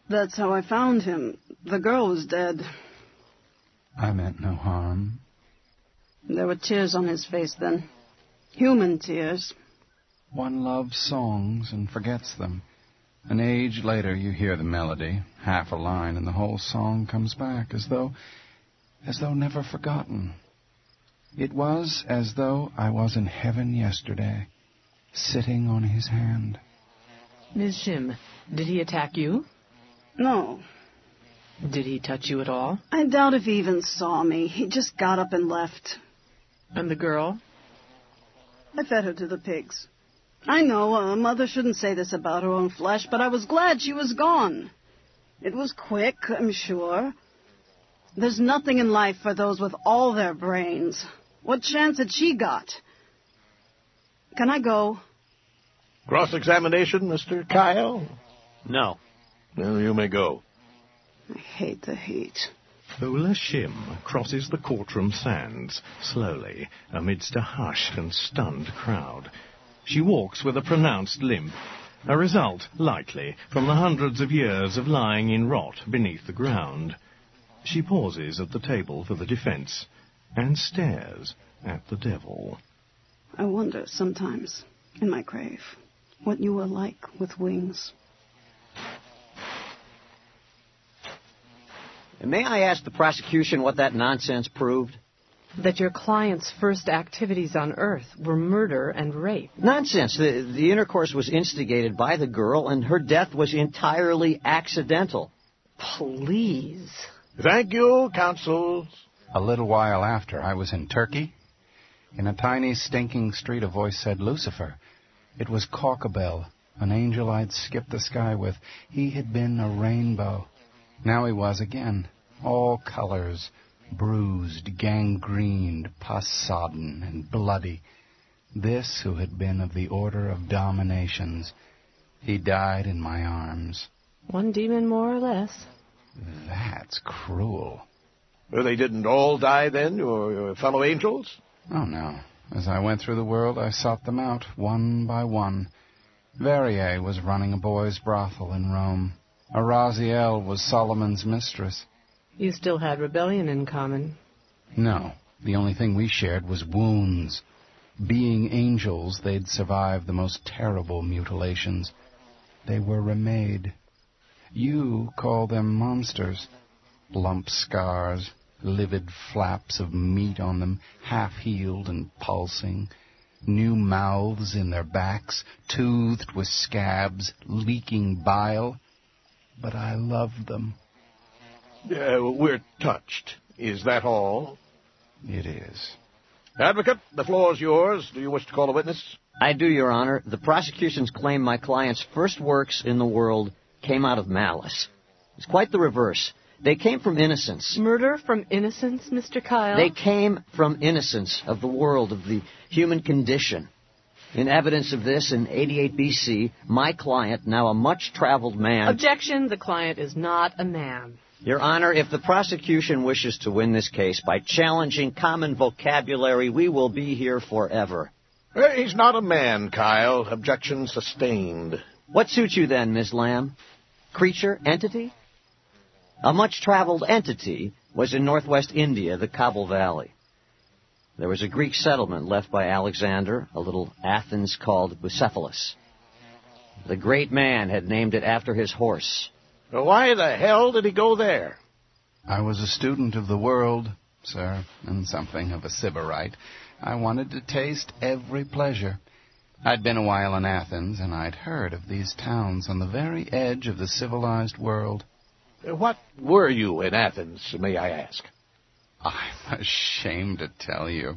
That's how I found him. The girl was dead. I meant no harm. There were tears on his face then. Human tears. One loves songs and forgets them. An age later you hear the melody, half a line, and the whole song comes back as though never forgotten. It was as though I was in heaven yesterday, sitting on his hand. Ms. Shim, did he attack you? No. Did he touch you at all? I doubt if he even saw me. He just got up and left. And the girl? I fed her to the pigs. I know a mother shouldn't say this about her own flesh, but I was glad she was gone. It was quick, I'm sure. There's nothing in life for those with all their brains. What chance had she got? Can I go? Cross-examination, Mr. Kyle? No. Well, you may go. I hate the heat. Ola Shim crosses the courtroom sands, slowly, amidst a hushed and stunned crowd. She walks with a pronounced limp, a result, likely, from the hundreds of years of lying in rot beneath the ground. She pauses at the table for the defense and stares at the devil. I wonder sometimes, in my grave, what you were like with wings. May I ask the prosecution what that nonsense proved? That your client's first activities on Earth were murder and rape. Nonsense. The intercourse was instigated by the girl, and her death was entirely accidental. Please. Thank you, counsel. A little while after, I was in Turkey. In a tiny, stinking street, a voice said, Lucifer. It was Caucabel, an angel I'd skipped the sky with. He had been a rainbow. Now he was again, all colors, bruised, gangrened, pus-sodden, and bloody. This who had been of the order of dominations. He died in my arms. One demon more or less. That's cruel. Well, they didn't all die then, your fellow angels? Oh, no. As I went through the world, I sought them out, one by one. Verrier was running a boys' brothel in Rome. Araziel was Solomon's mistress. You still had rebellion in common. No. The only thing we shared was wounds. Being angels, they'd survived the most terrible mutilations. They were remade. You call them monsters. Lump scars, livid flaps of meat on them, half-healed and pulsing. New mouths in their backs, toothed with scabs, leaking bile. But I loved them. We're touched. Is that all? It is. Advocate, the floor is yours. Do you wish to call a witness? I do, Your Honor. The prosecution's claim my client's first works in the world came out of malice. It's quite the reverse. They came from innocence. Murder from innocence, Mr. Kyle? They came from innocence of the world, of the human condition. In evidence of this, in 88 B.C., my client, now a much-traveled man... Objection, the client is not a man. Your Honor, if the prosecution wishes to win this case by challenging common vocabulary, we will be here forever. He's not a man, Kyle. Objection sustained. What suits you then, Miss Lamb? Creature? Entity? A much-traveled entity was in northwest India, the Kabul Valley. There was a Greek settlement left by Alexander, a little Athens called Bucephalus. The great man had named it after his horse. Why the hell did he go there? I was a student of the world, sir, and something of a sybarite. I wanted to taste every pleasure. I'd been a while in Athens, and I'd heard of these towns on the very edge of the civilized world. What were you in Athens, may I ask? I'm ashamed to tell you.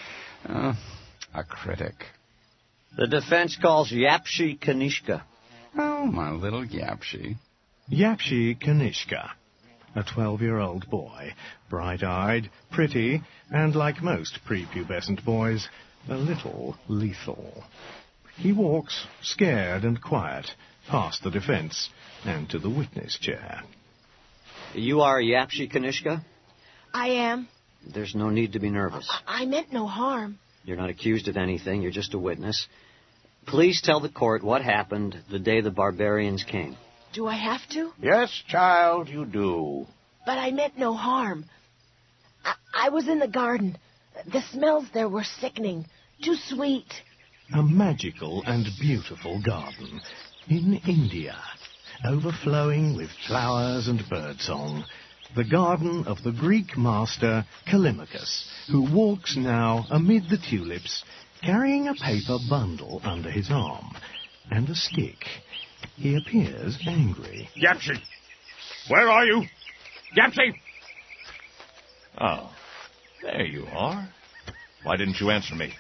A critic. The defense calls Yapshi Kanishka. Oh, my little Yapshi. Yapshi Kanishka, a 12-year-old boy, bright-eyed, pretty, and like most prepubescent boys, a little lethal. He walks, scared and quiet, past the defense and to the witness chair. You are Yapshi Kanishka? I am. There's no need to be nervous. I meant no harm. You're not accused of anything. You're just a witness. Please tell the court what happened the day the barbarians came. Do I have to? Yes, child, you do. But I meant no harm. I was in the garden. The smells there were sickening. Too sweet. A magical and beautiful garden in India, overflowing with flowers and birdsong. The garden of the Greek master Callimachus, who walks now amid the tulips, carrying a paper bundle under his arm and a stick. He appears angry. Yapsy! Where are you? Yapsy! Oh, there you are. Why didn't you answer me?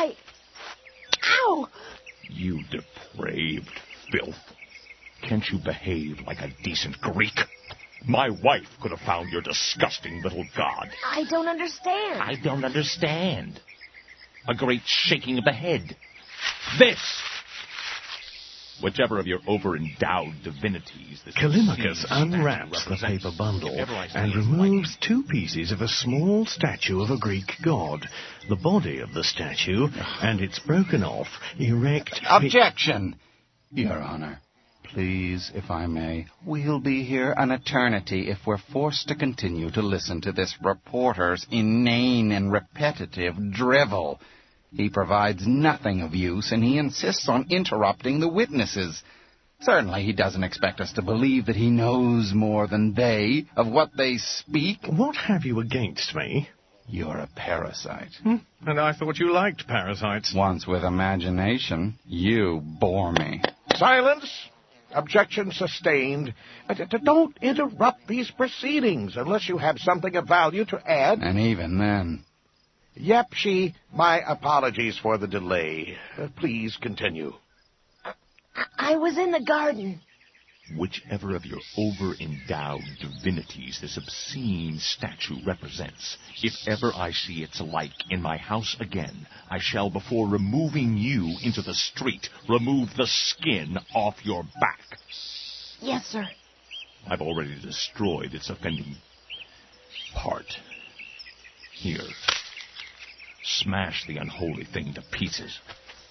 Ow! You depraved filth. Can't you behave like a decent Greek? My wife could have found your disgusting little god. I don't understand. I don't understand. A great shaking of the head. This! Whichever of your over-endowed divinities... Callimachus unwraps the paper bundle and removes 2 pieces of a small statue of a Greek god, the body of the statue, and its broken off, erect... Objection! Your Honor, please, if I may, we'll be here an eternity if we're forced to continue to listen to this reporter's inane and repetitive drivel. He provides nothing of use, and he insists on interrupting the witnesses. Certainly he doesn't expect us to believe that he knows more than they of what they speak. What have you against me? You're a parasite. And I thought you liked parasites. Once with imagination, you bore me. Silence! Objection sustained. Don't interrupt these proceedings unless you have something of value to add. And even then... Yapsy, my apologies for the delay. Please continue. I was in the garden. Whichever of your over-endowed divinities this obscene statue represents, if ever I see its like in my house again, I shall, before removing you into the street, remove the skin off your back. Yes, sir. I've already destroyed its offending part. Here. Smash the unholy thing to pieces.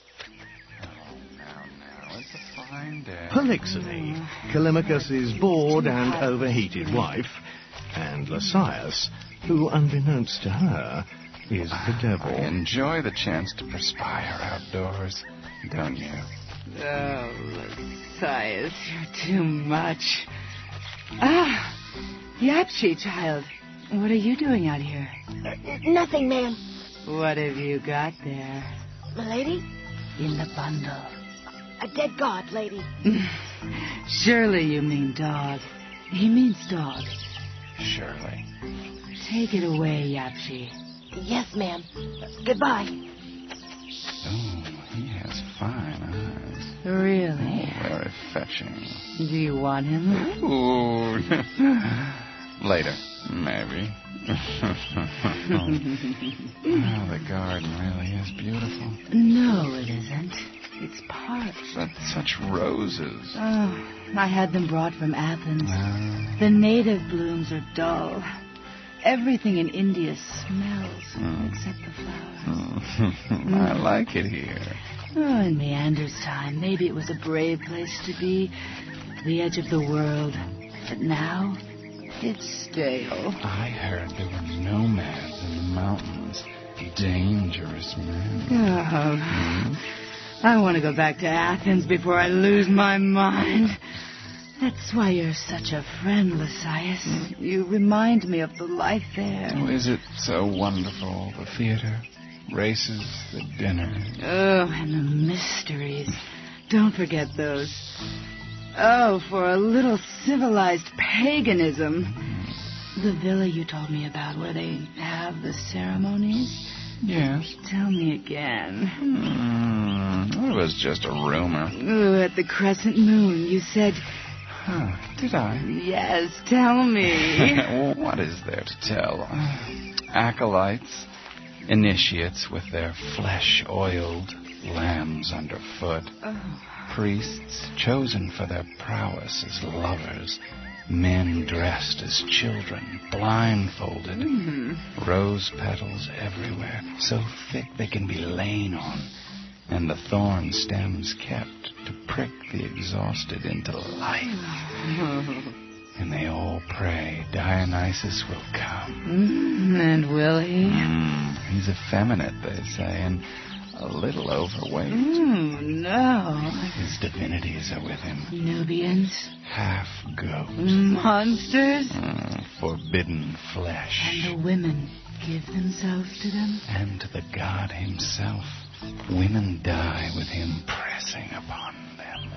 Now, it's a fine day. Polixenes, Callimachus's bored and overheated wife, and Lysias, who, unbeknownst to her, is the devil. I enjoy the chance to perspire outdoors, don't you? Oh, Lysias, you're too much. Ah, Yapsy, child. What are you doing out here? Nothing, ma'am. What have you got there? Milady? In the bundle. A dead god, lady. Surely you mean dog. He means dog. Surely. Take it away, Yapsy. Yes, ma'am. Goodbye. Oh, he has fine eyes. Really? Oh, very fetching. Do you want him? Ooh. Later, maybe. Oh, the garden really is beautiful. No, it isn't. It's parched. Such roses. Oh, I had them brought from Athens. The native blooms are dull. Everything in India smells, except the flowers. I like it here. Oh, in Meander's time, maybe it was a brave place to be, the edge of the world. But now, it's stale. I heard there were nomads in the mountains. Dangerous men. Oh, I want to go back to Athens before I lose my mind. That's why you're such a friend, Lysias. You remind me of the life there. Oh, is it so wonderful, the theater? Races, the dinner. Oh, and the mysteries. Don't forget those. Oh, for a little civilized paganism. The villa you told me about where they have the ceremonies? Yes. Tell me again. It was just a rumor. Oh, at the Crescent Moon, you said... Did I? Yes, tell me. What is there to tell? Acolytes, initiates with their flesh-oiled lambs underfoot, priests chosen for their prowess as lovers, men dressed as children, blindfolded, rose petals everywhere, so thick they can be lain on, and the thorn stems kept to prick the exhausted into life. And they all pray Dionysus will come. And will he? He's effeminate, they say, and a little overweight. No. His divinities are with him. Nubians? Half goat. Monsters? Forbidden flesh. And the women give themselves to them? And to the god himself. Women die with him pressing upon them.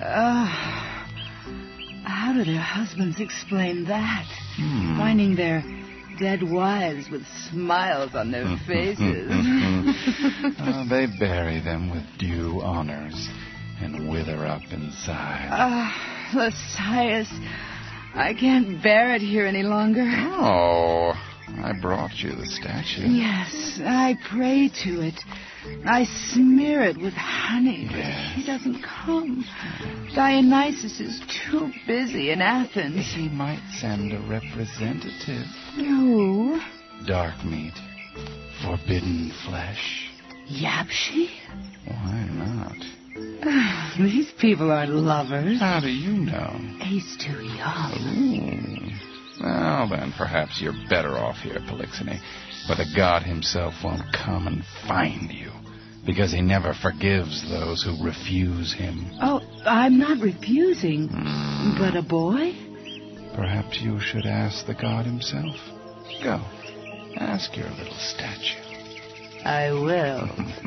How do their husbands explain that? Finding their dead wives with smiles on their faces. They bury them with due honors and wither up inside. Lysias, I can't bear it here any longer. Oh, I brought you the statue. Yes, I pray to it. I smear it with honey, but he doesn't come. Dionysus is too busy in Athens. He might send a representative. Who? Dark meat. Forbidden flesh. Yapshi? Why not? These people are lovers. How do you know? He's too young. Well, then, perhaps you're better off here, Polyxene. But the god himself won't come and find you, because he never forgives those who refuse him. Oh, I'm not refusing. But a boy? Perhaps you should ask the god himself. Go, ask your little statue. I will.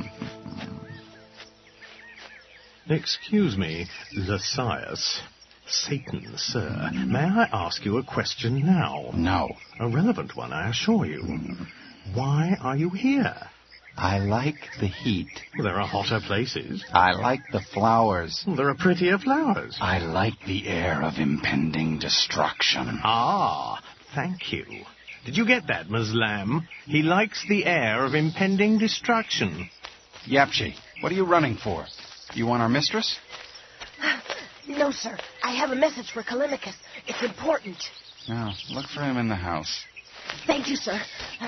Excuse me, Lysias. Satan, sir. May I ask you a question now? No. A relevant one, I assure you. Why are you here? I like the heat. There are hotter places. I like the flowers. There are prettier flowers. I like the air of impending destruction. Ah, thank you. Did you get that, Ms. Lamb? He likes the air of impending destruction. Yapshi, what are you running for? You want our mistress? No, sir. I have a message for Callimachus. It's important. No, look for him in the house. Thank you, sir.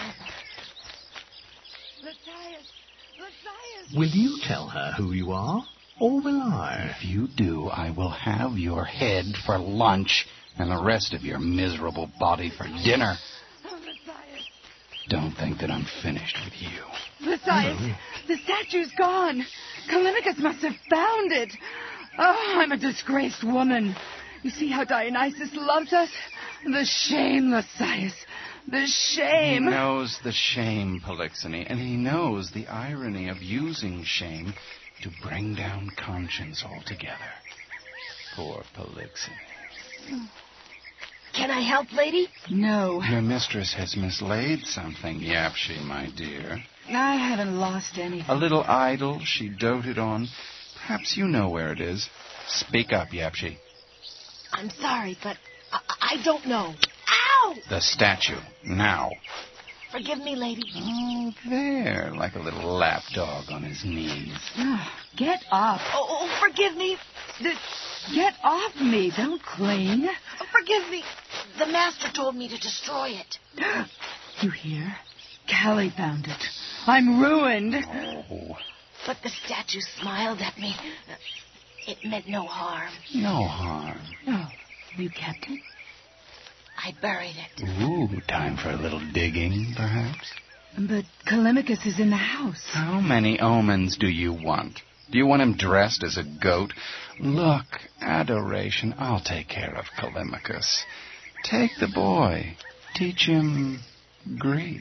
Lysias! Will you tell her who you are, or will I? If you do, I will have your head for lunch and the rest of your miserable body for dinner. Lysias! Don't think that I'm finished with you. Lysias! The statue's gone. Callimachus must have found it. Oh, I'm a disgraced woman. You see how Dionysus loves us? The shame, Lysias. The shame. He knows the shame, Polyxene, and he knows the irony of using shame to bring down conscience altogether. Poor Polyxene. Can I help, lady? No. Your mistress has mislaid something, Yapshi, my dear. I haven't lost anything. A little idol she doted on. Perhaps you know where it is. Speak up, Yapshi. I'm sorry, but I don't know. Ow! The statue, now. Forgive me, lady. Oh, there, like a little lapdog on his knees. Get up. Oh, forgive me. Get off me. Don't cling. Forgive me. The master told me to destroy it. You hear? Callie found it. I'm ruined. Oh, But the statue smiled at me. It meant no harm. no harm. Oh, you kept it? I buried it. Ooh, time for a little digging, perhaps? But Callimachus is in the house. How many omens do you want? Do you want him dressed as a goat? Look, adoration, I'll take care of Callimachus. Take the boy. Teach him Greek.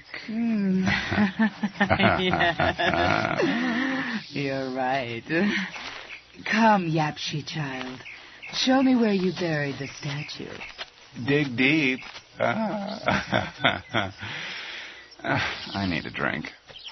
You're right. Come, Yapshi child. Show me where you buried the statue. Dig deep. I need a drink.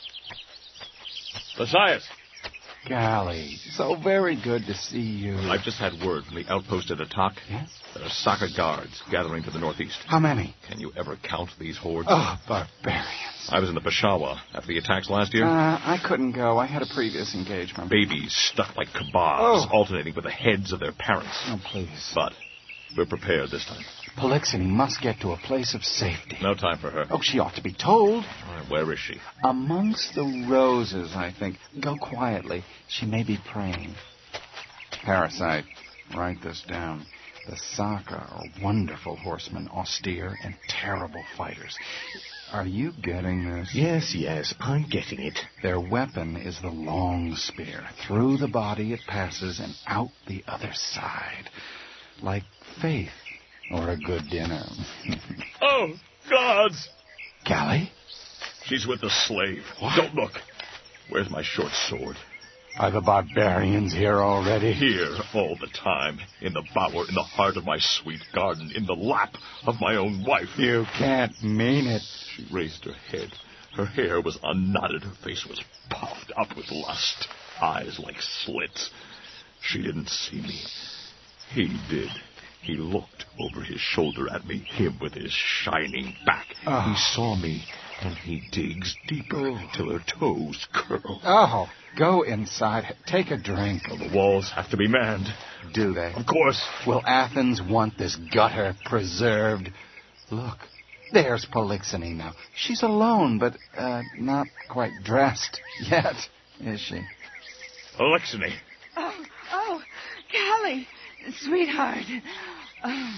Lysias, Golly, so very good to see you. I've just had word from the outpost at Atak. Yes? There are Saka guards gathering to the northeast. How many? Can you ever count these hordes? Oh, barbarians. I was in the Peshawar after the attacks last year. I couldn't go. I had a previous engagement. Babies stuck like kebabs, Oh. alternating with the heads of their parents. Oh, please. But we're prepared this time. Polixeni must get to a place of safety. No time for her. Oh, she ought to be told. All right, where is she? Amongst the roses, I think. Go quietly. She may be praying. Parasite, write this down. The Saka are wonderful horsemen, austere and terrible fighters. Are you getting this? Yes, I'm getting it. Their weapon is the long spear. Through the body it passes and out the other side. Like faith or a good dinner. Oh, gods! Callie? She's with the slave. What? Don't look. Where's my short sword? Are the barbarians here already? Here, all the time. In the bower, in the heart of my sweet garden, in the lap of my own wife. You can't mean it. She raised her head. Her hair was unknotted. Her face was puffed up with lust. Eyes like slits. She didn't see me. He did. He looked over his shoulder at me, him with his shining back. He saw me, and he digs deeper till her toes curl. Oh, go inside. Take a drink. Well, the walls have to be manned. Do they? Of course. Will Athens want this gutter preserved? Look, there's Polixeni now. She's alone, but not quite dressed yet, is she? Polixeni. Oh, Callie, sweetheart. Oh,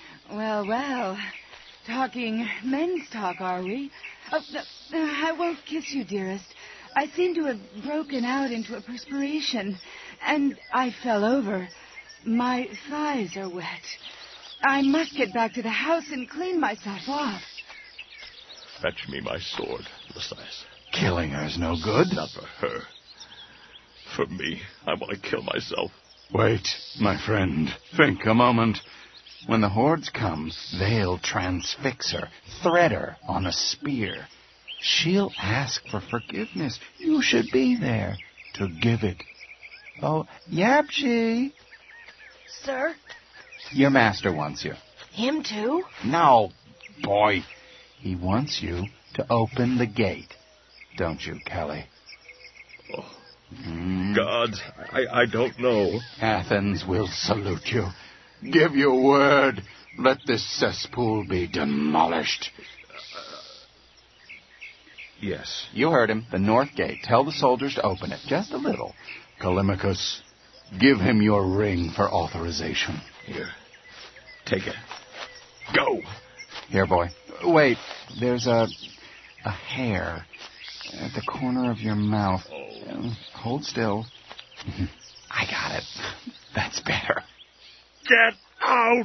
well. Talking men's talk, are we? Oh, no, I won't kiss you, dearest. I seem to have broken out into a perspiration, and I fell over. My thighs are wet. I must get back to the house and clean myself off. Fetch me my sword, Lysias. Killing her's no good. Not for her. For me, I want to kill myself. Wait, my friend. Think a moment. When the hordes come, they'll transfix her, thread her on a spear. She'll ask for forgiveness. You should be there to give it. Oh, Yapchi. Sir? Your master wants you. Him too? No, boy. He wants you to open the gate. Don't you, Callie? Oh, gods, I don't know. Athens will salute you. Give your word. Let this cesspool be demolished. Yes. You heard him. The north gate. Tell the soldiers to open it. Just a little. Callimachus, give him your ring for authorization. Here. Take it. Go. Here, boy. Wait. There's a hair at the corner of your mouth. Hold still. I got it. That's better. Get out!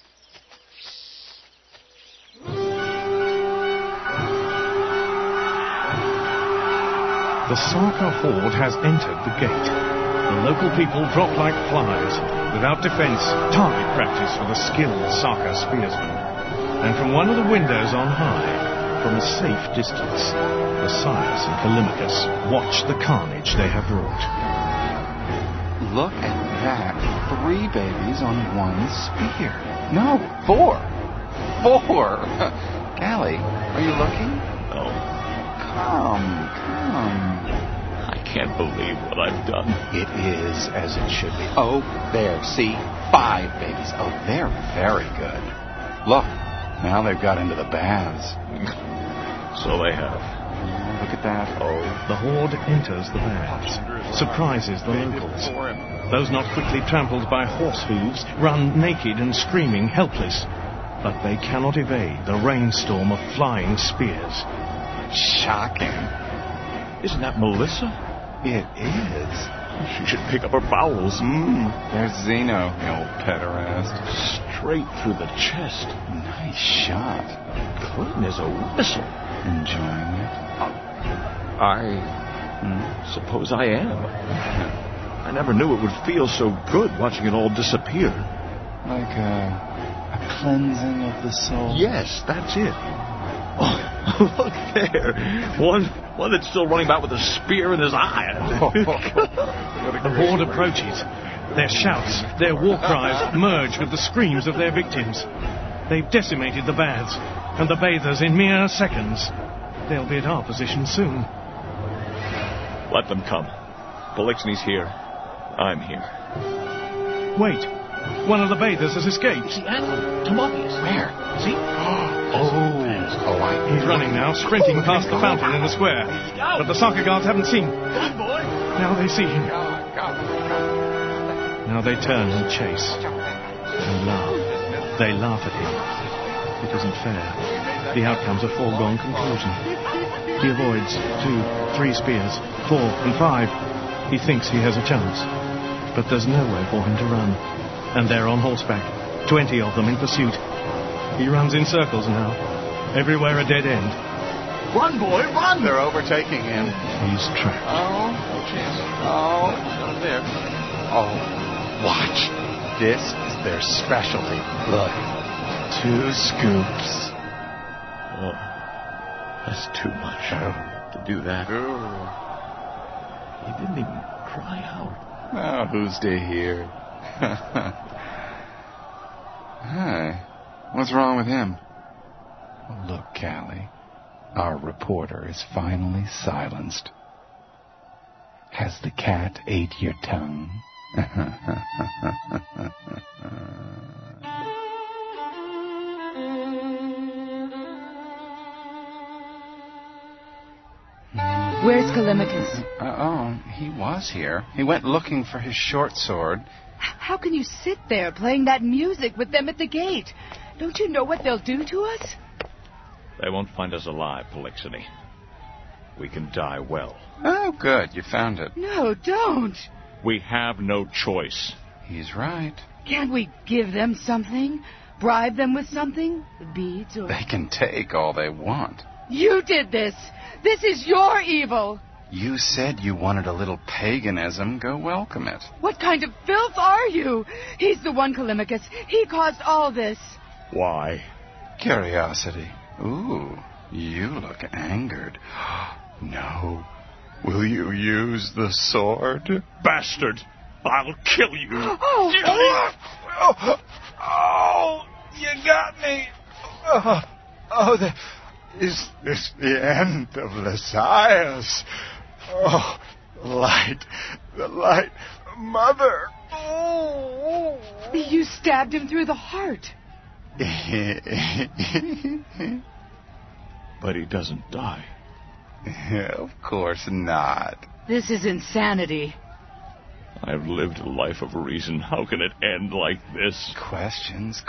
The Saka horde has entered the gate. The local people drop like flies. Without defense, target practice for the skilled Saka spearsmen. And from one of the windows on high, from a safe distance, Lysias and Callimachus watch the carnage they have wrought. Look at that. 3 babies on one spear. No, 4. 4. Callie, are you looking? No. Come. I can't believe what I've done. It is as it should be. Oh, there, see? 5 babies. Oh, they're very good. Look, now they've got into the baths. So they have. Look at that. Oh. The horde enters the baths, surprises the locals. Those not quickly trampled by horse hooves run naked and screaming, helpless. But they cannot evade the rainstorm of flying spears. Shocking. Isn't that Melissa? It is. She should pick up her bowels. There's Zeno, the old pederast. Straight through the chest. Nice shot. Clean as a whistle. Enjoying it? I suppose I am. I never knew it would feel so good watching it all disappear. Like a cleansing of the soul? Yes, that's it. Oh, look there. One that's still running about with a spear in his eye. The horde approaches. Their shouts, their war cries merge with the screams of their victims. They've decimated the baths, and the bathers in mere seconds. They'll be at our position soon. Let them come. Polixeni's here. I'm here. Wait. One of the bathers has escaped. See, Timotheus. Where? See? He's running now, sprinting past the fountain in the square. But the soccer guards haven't seen him. Run, boy. Now they see him. Now they turn and chase. And laugh. They laugh at him. It isn't fair. The outcome's a foregone conclusion. He avoids 2, 3 spears, 4 and 5. He thinks he has a chance. But there's nowhere for him to run. And they're on horseback. 20 of them in pursuit. He runs in circles now. Everywhere a dead end. Run, boy, run. They're overtaking him. He's trapped. Oh, jeez. Oh, there. Oh, watch. This is their specialty. Look. 2 scoops. Oh, that's too much to do that. He didn't even cry out. Oh, who's to hear? Hi. What's wrong with him? Look, Callie. Our reporter is finally silenced. Has the cat ate your tongue? Where's Callimachus? He was here. He went looking for his short sword. How can you sit there playing that music with them at the gate? Don't you know what they'll do to us? They won't find us alive, Polixene. We can die well. Oh, good. You found it. No, don't. We have no choice. He's right. Can't we give them something? Bribe them with something? Beads or... They can take all they want. You did this. This is your evil. You said you wanted a little paganism. Go welcome it. What kind of filth are you? He's the one, Callimachus. He caused all this. Why? Curiosity. Ooh, you look angered. No. Will you use the sword? Bastard! I'll kill you! Oh! Oh, you got me! Is this the end of Lysias? Oh, the light, Mother! Oh. You stabbed him through the heart. But he doesn't die. Of course not. This is insanity. I've lived a life of reason. How can it end like this? Questions.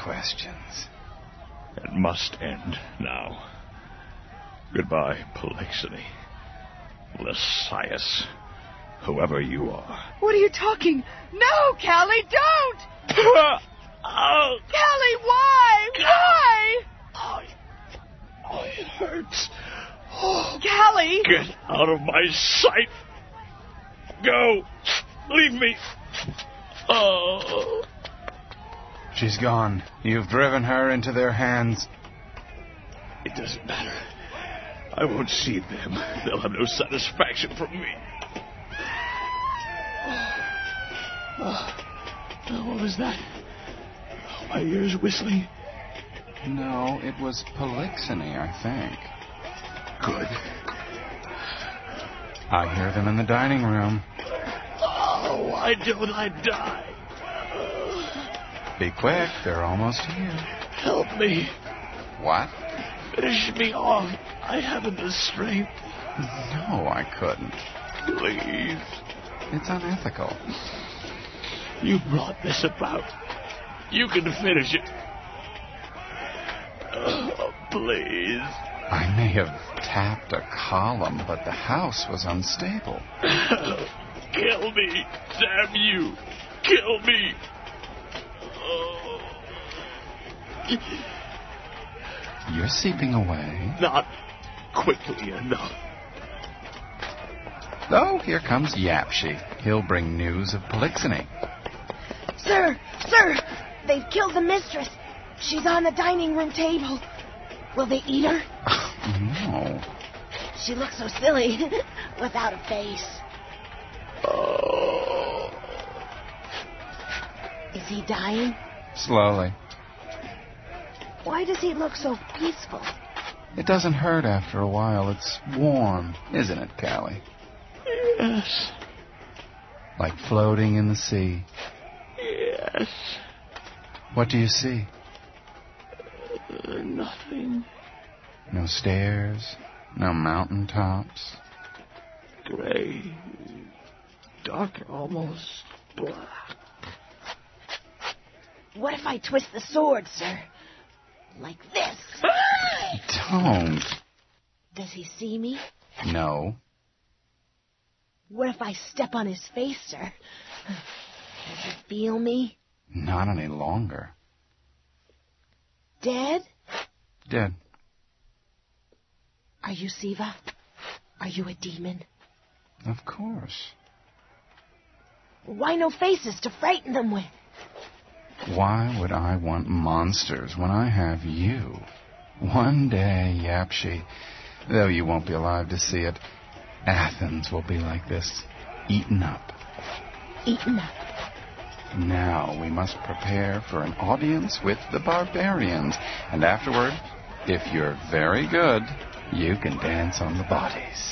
It must end now. Goodbye, Polixene. Lysias. Whoever you are. What are you talking? No, Callie, don't! Callie, why? Why? Oh, it hurts. Callie! Get out of my sight. Go. Leave me. Oh. She's gone. You've driven her into their hands. It doesn't matter. I won't see them. They'll have no satisfaction from me. What was that? My ears whistling. No, it was Polixene, I think. Good. I hear them in the dining room. Oh, why don't I die? Be quick, they're almost here. Help me. What? Finish me off. I haven't the strength. No, I couldn't. Please. It's unethical. You brought this about. You can finish it. Oh, please. I may have tapped a column, but the house was unstable. Kill me. Damn you. Kill me. Oh. You're seeping away. Not quickly enough. Oh, here comes Yapshi. He'll bring news of Polixene. Sir, they've killed the mistress. She's on the dining room table. Will they eat her? No. She looks so silly, without a face. Oh. Is he dying? Slowly. Why does he look so peaceful? It doesn't hurt after a while. It's warm, isn't it, Callie? Yes. Like floating in the sea. Yes. What do you see? Nothing. No stairs, no mountaintops. Gray. Dark, almost black. What if I twist the sword, sir? Like this. Don't. Does he see me? No. What if I step on his face, sir? Does he feel me? Not any longer. Dead? Dead. Are you Siva? Are you a demon? Of course. Why no faces to frighten them with? Why would I want monsters when I have you? One day, Yapshi, though you won't be alive to see it, Athens will be like this, eaten up. Eaten up? Now we must prepare for an audience with the barbarians, and afterward, if you're very good, you can dance on the bodies.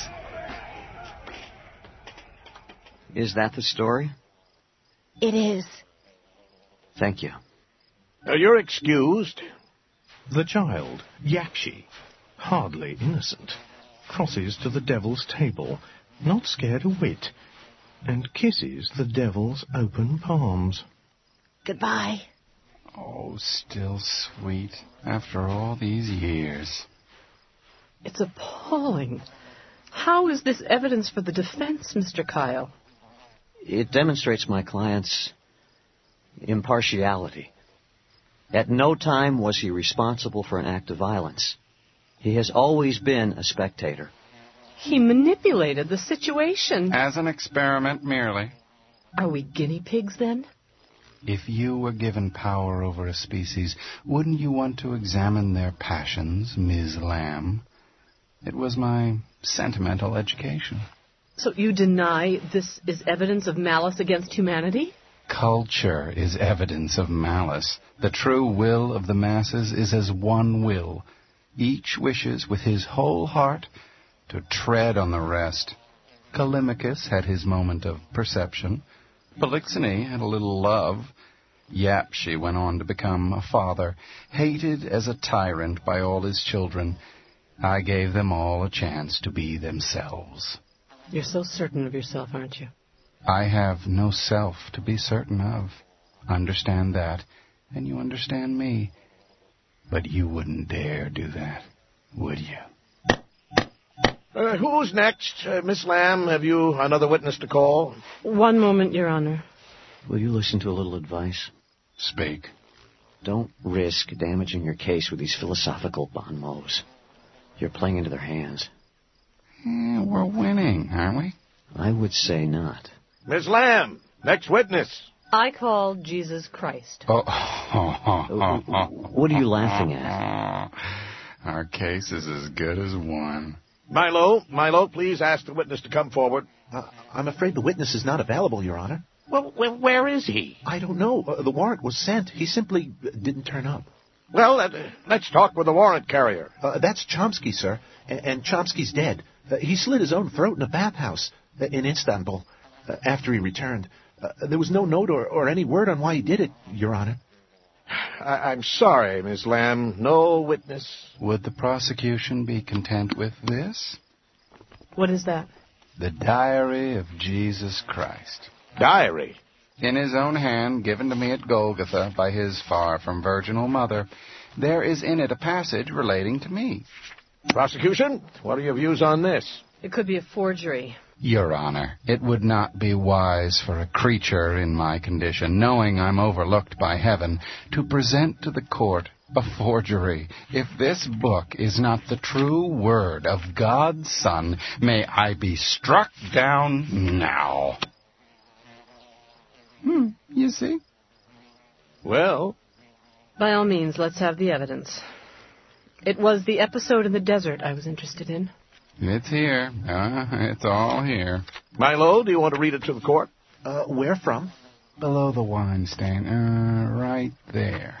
Is that the story? It is. Thank you. You're excused. The child, Yakshi, hardly innocent, crosses to the devil's table, not scared a whit, and kisses the devil's open palms. Goodbye. Oh, still sweet, after all these years. It's appalling. How is this evidence for the defense, Mr. Kyle? It demonstrates my client's impartiality. At no time was he responsible for an act of violence. He has always been a spectator. He manipulated the situation. As an experiment, merely. Are we guinea pigs, then? If you were given power over a species, wouldn't you want to examine their passions, Ms. Lamb? It was my sentimental education. So you deny this is evidence of malice against humanity? Culture is evidence of malice. The true will of the masses is as one will. Each wishes with his whole heart to tread on the rest. Callimachus had his moment of perception. Polixenes had a little love. Yapshi went on to become a father, hated as a tyrant by all his children. I gave them all a chance to be themselves. You're so certain of yourself, aren't you? I have no self to be certain of. Understand that, and you understand me. But you wouldn't dare do that, would you? Who's next? Miss Lamb, have you another witness to call? One moment, Your Honor. Will you listen to a little advice? Speak. Don't risk damaging your case with these philosophical bon mots. You're playing into their hands. Yeah, we're winning, aren't we? I would say not. Miss Lamb, next witness. I call Jesus Christ. What are you laughing at? Our case is as good as one. Milo, please ask the witness to come forward. I'm afraid the witness is not available, Your Honor. Well, where is he? I don't know. The warrant was sent. He simply didn't turn up. Well, let's talk with the warrant carrier. That's Chomsky, sir. And Chomsky's dead. He slit his own throat in a bathhouse in Istanbul after he returned. There was no note or any word on why he did it, Your Honor. I'm sorry, Miss Lamb. No witness. Would the prosecution be content with this? What is that? The Diary of Jesus Christ. Diary? In his own hand, given to me at Golgotha by his far-from-virginal mother, there is in it a passage relating to me. Prosecution, what are your views on this? It could be a forgery. Your Honor, it would not be wise for a creature in my condition, knowing I'm overlooked by heaven, to present to the court a forgery. If this book is not the true word of God's Son, may I be struck down now. You see? Well? By all means, let's have the evidence. It was the episode in the desert I was interested in. It's here. It's all here. Milo, do you want to read it to the court? Where from? Below the wine stain. Right there.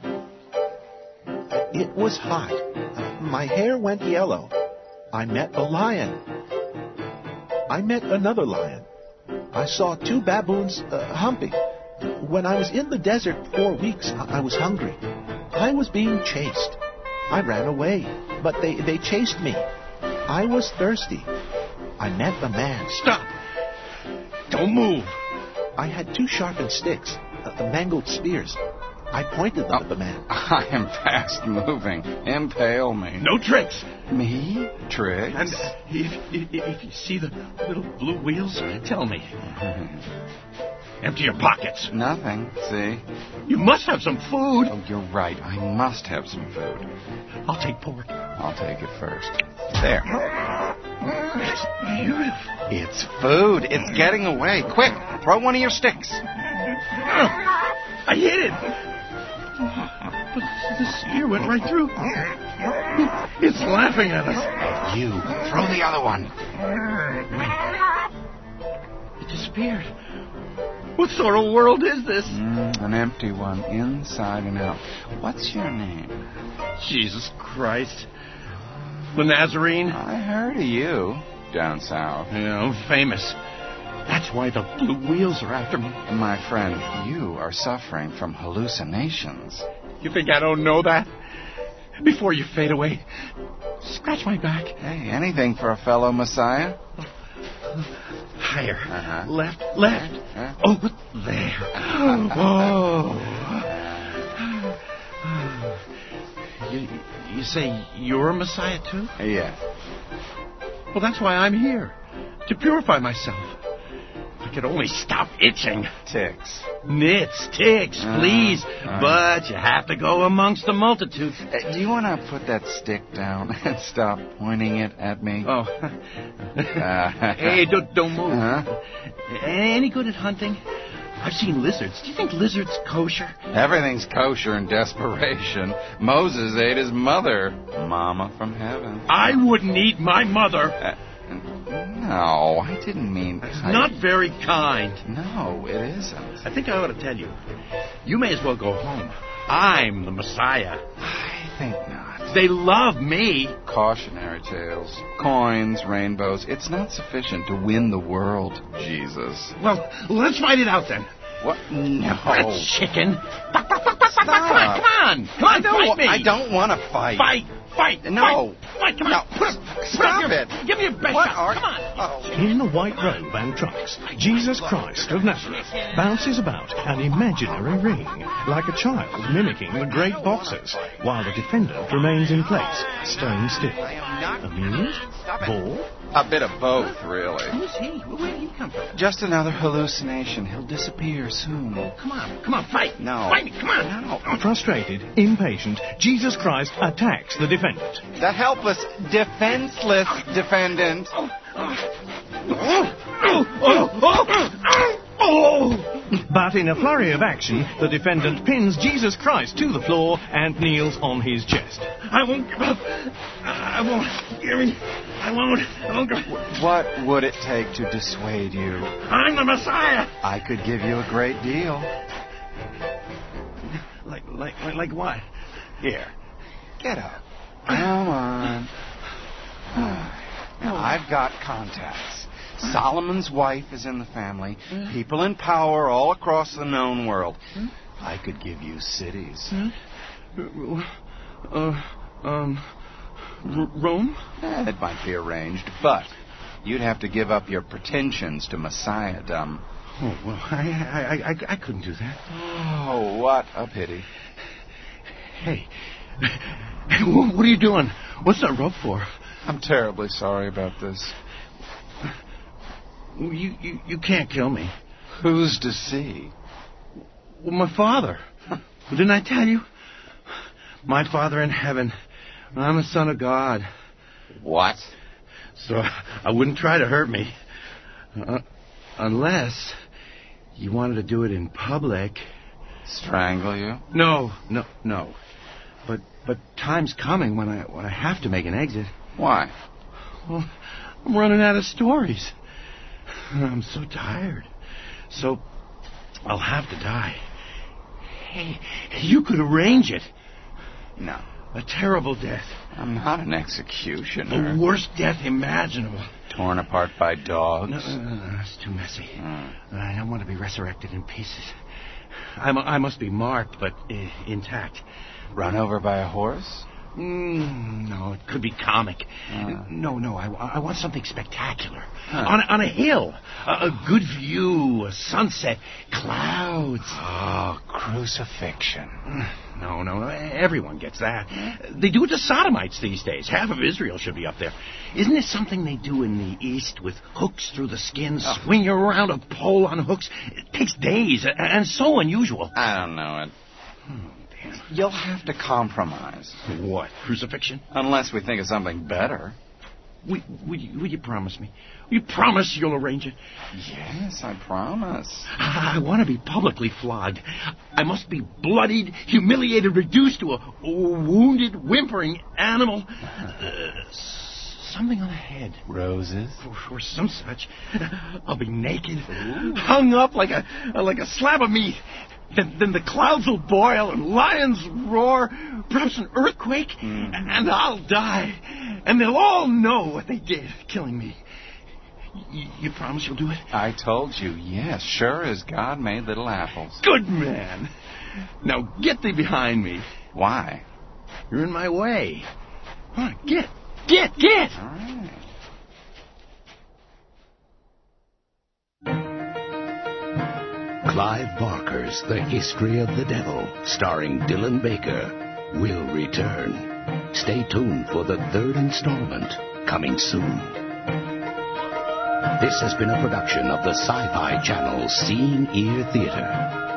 It was hot. My hair went yellow. I met a lion. I met another lion. I saw two baboons humping. When I was in the desert 4 weeks, I was hungry. I was being chased. I ran away, but they chased me. I was thirsty. I met a man. Stop! Don't move! I had 2 sharpened sticks, mangled spears. I pointed them at the man. I am fast moving. Impale me. No tricks! Me? Tricks? And if you see the little blue wheels, tell me. Empty your pockets. Nothing. See? You must have some food. Oh, you're right. I must have some food. I'll take pork. I'll take it first. There. It's beautiful. It's food. It's getting away. Quick, throw one of your sticks. I hit it. But the spear went right through. It's laughing at us. You, throw the other one. It disappeared. What sort of world is this? An empty one, inside and out. What's your name? Jesus Christ. The Nazarene. I heard of you down south. Yeah, I'm famous. That's why the blue wheels are after me. My friend, you are suffering from hallucinations. You think I don't know that? Before you fade away, scratch my back. Hey, anything for a fellow Messiah? Higher. Uh-huh. Left. Uh-huh. Oh, there. Oh. You say you're a Messiah, too? Yes. Well, that's why I'm here. To purify myself. I could only stop itching. Ticks. Nits, ticks, please. But you have to go amongst the multitude. Do you want to put that stick down and stop pointing it at me? Oh. Hey, don't move. Any good at hunting? I've seen lizards. Do you think lizards kosher? Everything's kosher in desperation. Moses ate his mother, Mama from heaven. I wouldn't eat my mother. No, I didn't mean... That's not very kind. No, it isn't. I think I ought to tell you. You may as well go home. I'm the Messiah. I think not. They love me. Cautionary tales, coins, rainbows. It's not sufficient to win the world, Jesus. Well, let's fight it out then. What? No. That chicken. Stop. Come on, fight me. I don't want to fight. Fight. No. Fight, come on. Stop it. Give me your best shot. Come on. In a white robe and trunks, Jesus Christ of Nazareth bounces about an imaginary ring, like a child mimicking the great boxers, while the defendant remains in place, stone still. Amused? Bored? A bit of both, really. Who's he? Where did he come from? Just another hallucination. He'll disappear soon. Oh, come on, fight. No. Fight me, come on. No. Frustrated, impatient, Jesus Christ attacks the defendant. The helpless, defenseless defendant. But in a flurry of action, the defendant pins Jesus Christ to the floor and kneels on his chest. I won't give up. I won't. I won't give up. What would it take to dissuade you? I'm the Messiah. I could give you a great deal. Like what? Here, get up. Come on. Now, I've got contacts. Solomon's wife is in the family. People in power all across the known world. I could give you cities. Rome? It might be arranged, but you'd have to give up your pretensions to messiahdom. Oh, well, I couldn't do that. Oh, what a pity. Hey, what are you doing? What's that rope for? I'm terribly sorry about this. You can't kill me. Who's to see? Well, my father. Didn't I tell you? My Father in heaven. I'm a son of God. What? So I wouldn't try to hurt me. Unless you wanted to do it in public. Strangle you? No. But time's coming when I have to make an exit. Why? Well, I'm running out of stories. I'm so tired. So I'll have to die. Hey, you could arrange it. No. A terrible death. I'm not an executioner. The worst death imaginable. Torn apart by dogs? No, it's too messy. I don't want to be resurrected in pieces. I must be marked, but intact. Run over by a horse? No, it could be comic. No, I want something spectacular. Huh. On a hill. A good view, a sunset, clouds. Oh, crucifixion. No, everyone gets that. They do it to sodomites these days. Half of Israel should be up there. Isn't this something they do in the East with hooks through the skin, swing you around a pole on hooks? It takes days, and so unusual. I don't know it. You'll have to compromise. What, crucifixion? Unless we think of something better. Will you promise me? Will you promise you'll arrange it? Yes, I promise. I want to be publicly flogged. I must be bloodied, humiliated, reduced to a wounded, whimpering animal. Something on the head. Roses? Or some such. I'll be naked, hung up like a slab of meat. Then the clouds will boil and lions roar, perhaps an earthquake, and I'll die. And they'll all know what they did, killing me. You promise you'll do it? I told you, yes, sure as God made little apples. Good man. Now get thee behind me. Why? You're in my way. Come on, get. All right. Clive Barker's The History of the Devil, starring Dylan Baker, will return. Stay tuned for the third installment, coming soon. This has been a production of the Sci-Fi Channel Seeing Ear Theater.